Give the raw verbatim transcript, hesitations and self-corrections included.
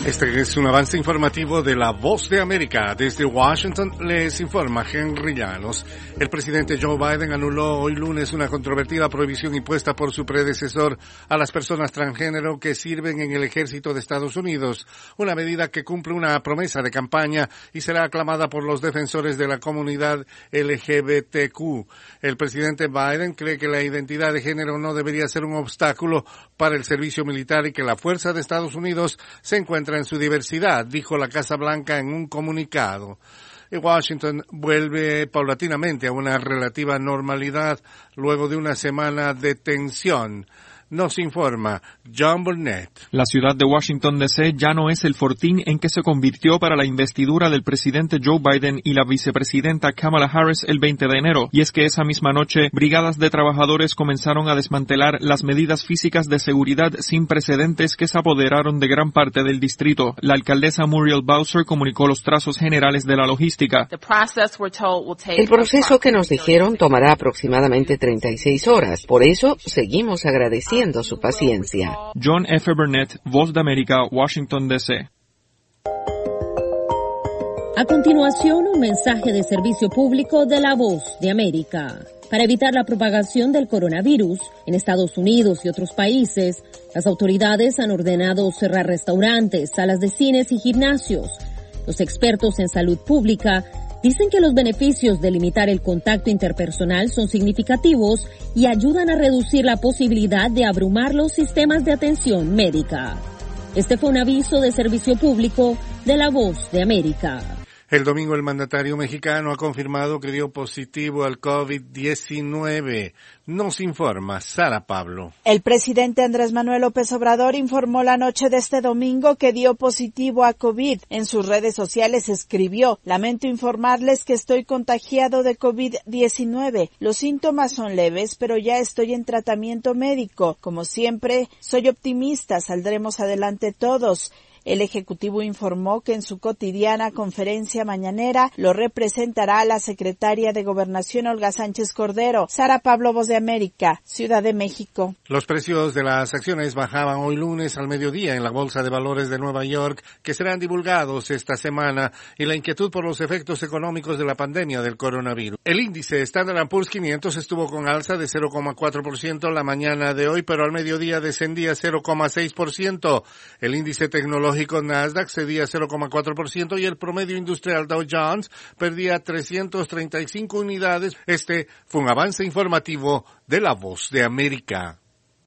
Este es un avance informativo de La Voz de América. Desde Washington les informa Henry Llanos. El presidente Joe Biden anuló hoy lunes una controvertida prohibición impuesta por su predecesor a las personas transgénero que sirven en el ejército de Estados Unidos, una medida que cumple una promesa de campaña y será aclamada por los defensores de la comunidad L G B T Q. El presidente Biden cree que la identidad de género no debería ser un obstáculo para el servicio militar y que la fuerza de Estados Unidos se encuentra en su diversidad, dijo la Casa Blanca en un comunicado. Y Washington vuelve paulatinamente a una relativa normalidad luego de una semana de tensión. Nos informa John Burnett. La ciudad de Washington, D C ya no es el fortín en que se convirtió para la investidura del presidente Joe Biden y la vicepresidenta Kamala Harris el veinte de enero. Y es que esa misma noche, brigadas de trabajadores comenzaron a desmantelar las medidas físicas de seguridad sin precedentes que se apoderaron de gran parte del distrito. La alcaldesa Muriel Bowser comunicó los trazos generales de la logística. El proceso que nos dijeron tomará aproximadamente treinta y seis horas. Por eso, seguimos agradecidos su paciencia. John F. Burnett, Voz de América, Washington, D C. A continuación, un mensaje de servicio público de la Voz de América. Para evitar la propagación del coronavirus en Estados Unidos y otros países, las autoridades han ordenado cerrar restaurantes, salas de cines y gimnasios. Los expertos en salud pública dicen que los beneficios de limitar el contacto interpersonal son significativos y ayudan a reducir la posibilidad de abrumar los sistemas de atención médica. Este fue un aviso de servicio público de La Voz de América. El domingo el mandatario mexicano ha confirmado que dio positivo al COVID diecinueve. Nos informa Sara Pablo. El presidente Andrés Manuel López Obrador informó la noche de este domingo que dio positivo a COVID. En sus redes sociales escribió: lamento informarles que estoy contagiado de COVID diecinueve. Los síntomas son leves, pero ya estoy en tratamiento médico. Como siempre, soy optimista, saldremos adelante todos. El ejecutivo informó que en su cotidiana conferencia mañanera lo representará la secretaria de Gobernación Olga Sánchez Cordero. Sara Pablo, Voz de América, Ciudad de México. Los precios de las acciones bajaban hoy lunes al mediodía en la Bolsa de Valores de Nueva York, que serán divulgados esta semana, y la inquietud por los efectos económicos de la pandemia del coronavirus. El índice Standard and Poor's quinientos estuvo con alza de cero coma cuatro por ciento la mañana de hoy, pero al mediodía descendía cero coma seis por ciento. El índice tecnológico Nasdaq cedía cero coma cuatro por ciento y el promedio industrial Dow Jones perdía trescientas treinta y cinco unidades. Este fue un avance informativo de La Voz de América.